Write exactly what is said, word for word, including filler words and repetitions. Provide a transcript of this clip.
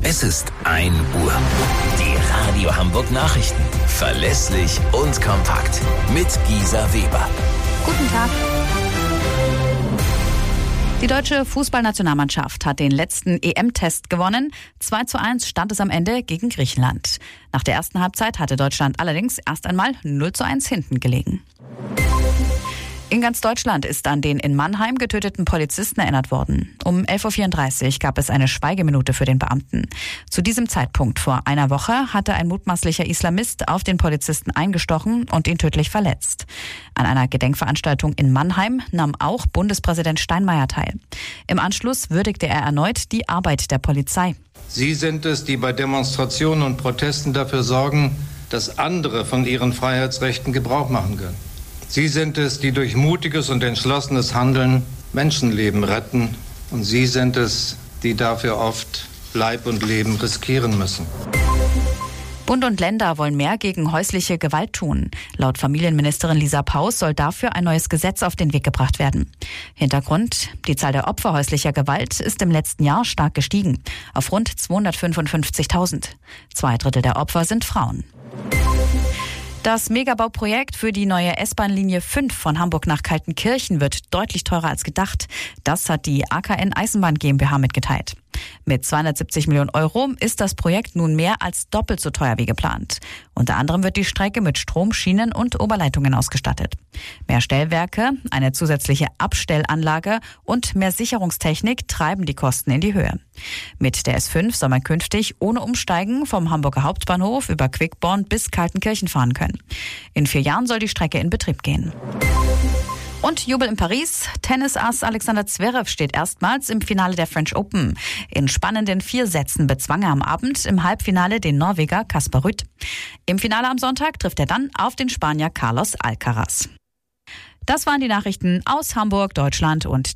Es ist ein Uhr. Die Radio Hamburg Nachrichten. Verlässlich und kompakt. Mit Gisa Weber. Guten Tag. Die deutsche Fußballnationalmannschaft hat den letzten E M-Test gewonnen. zwei zu eins stand es am Ende gegen Griechenland. Nach der ersten Halbzeit hatte Deutschland allerdings erst einmal null zu eins hinten gelegen. In ganz Deutschland ist an den in Mannheim getöteten Polizisten erinnert worden. Um elf Uhr vierunddreißig gab es eine Schweigeminute für den Beamten. Zu diesem Zeitpunkt vor einer Woche hatte ein mutmaßlicher Islamist auf den Polizisten eingestochen und ihn tödlich verletzt. An einer Gedenkveranstaltung in Mannheim nahm auch Bundespräsident Steinmeier teil. Im Anschluss würdigte er erneut die Arbeit der Polizei. Sie sind es, die bei Demonstrationen und Protesten dafür sorgen, dass andere von ihren Freiheitsrechten Gebrauch machen können. Sie sind es, die durch mutiges und entschlossenes Handeln Menschenleben retten. Und Sie sind es, die dafür oft Leib und Leben riskieren müssen. Bund und Länder wollen mehr gegen häusliche Gewalt tun. Laut Familienministerin Lisa Paus soll dafür ein neues Gesetz auf den Weg gebracht werden. Hintergrund: Die Zahl der Opfer häuslicher Gewalt ist im letzten Jahr stark gestiegen, auf rund zweihundertfünfundfünfzigtausend. Zwei Drittel der Opfer sind Frauen. Das Megabauprojekt für die neue S-Bahn-Linie fünf von Hamburg nach Kaltenkirchen wird deutlich teurer als gedacht. Das hat die A K N Eisenbahn GmbH mitgeteilt. Mit zweihundertsiebzig Millionen Euro ist das Projekt nun mehr als doppelt so teuer wie geplant. Unter anderem wird die Strecke mit Strom, Schienen und Oberleitungen ausgestattet. Mehr Stellwerke, eine zusätzliche Abstellanlage und mehr Sicherungstechnik treiben die Kosten in die Höhe. Mit der S fünf soll man künftig ohne Umsteigen vom Hamburger Hauptbahnhof über Quickborn bis Kaltenkirchen fahren können. In vier Jahren soll die Strecke in Betrieb gehen. Und Jubel in Paris. Tennisass Alexander Zverev steht erstmals im Finale der French Open. In spannenden vier Sätzen bezwang er am Abend im Halbfinale den Norweger Casper Ruud. Im Finale am Sonntag trifft er dann auf den Spanier Carlos Alcaraz. Das waren die Nachrichten aus Hamburg, Deutschland und